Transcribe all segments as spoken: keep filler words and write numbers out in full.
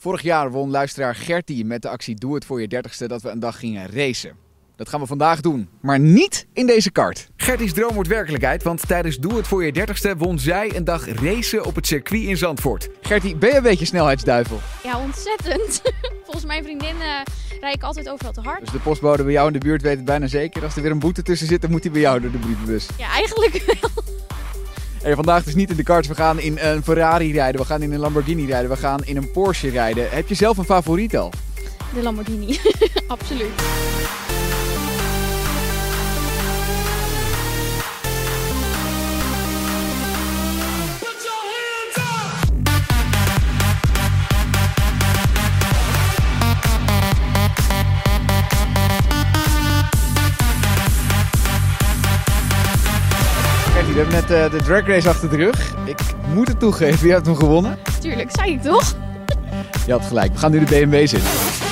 Vorig jaar won luisteraar Gertie met de actie Doe het voor je dertigste dat we een dag gingen racen. Dat gaan we vandaag doen, maar niet in deze kart. Gertie's droom wordt werkelijkheid, want tijdens Doe het voor je dertigste won zij een dag racen op het circuit in Zandvoort. Gertie, ben je een beetje snelheidsduivel? Ja, ontzettend. Volgens mijn vriendin uh, rijd ik altijd overal te hard. Dus de postbode bij jou in de buurt weet het bijna zeker. Als er weer een boete tussen zit, dan moet hij bij jou door de brievenbus. Ja, eigenlijk wel. Hey, vandaag dus niet in de karts. We gaan in een Ferrari rijden, we gaan in een Lamborghini rijden, we gaan in een Porsche rijden. Heb je zelf een favoriet al? De Lamborghini, absoluut. We hebben net uh, de drag race achter de rug. Ik moet het toegeven, je hebt hem gewonnen. Tuurlijk, zei ik toch? Je had gelijk, we gaan nu de B M W zitten.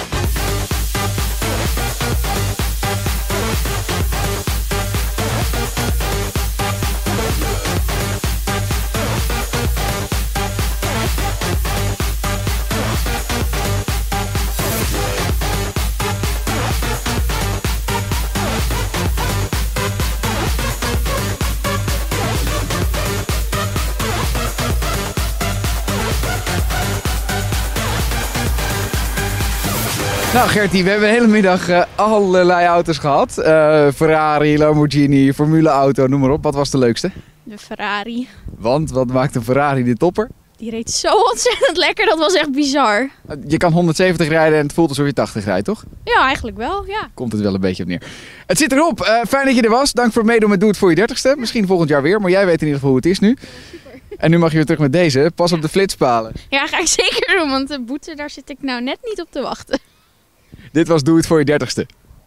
Nou Gertie, we hebben de hele middag uh, allerlei auto's gehad. Uh, Ferrari, Lamborghini, Formule auto, noem maar op. Wat was de leukste? De Ferrari. Want, wat maakt een Ferrari de topper? Die reed zo ontzettend lekker, dat was echt bizar. Je kan honderdzeventig rijden en het voelt alsof je tachtig rijdt, toch? Ja, eigenlijk wel, ja. Komt het wel een beetje op neer. Het zit erop. Uh, fijn dat je er was. Dank voor het meedoen met Doe het voor je dertigste. Misschien volgend jaar weer, maar jij weet in ieder geval hoe het is nu. Super. En nu mag je weer terug met deze. Pas op de flitspalen. Ja, ga ik zeker doen, want de boete, daar zit ik nou net niet op te wachten. Dit was Doe het voor je dertigste.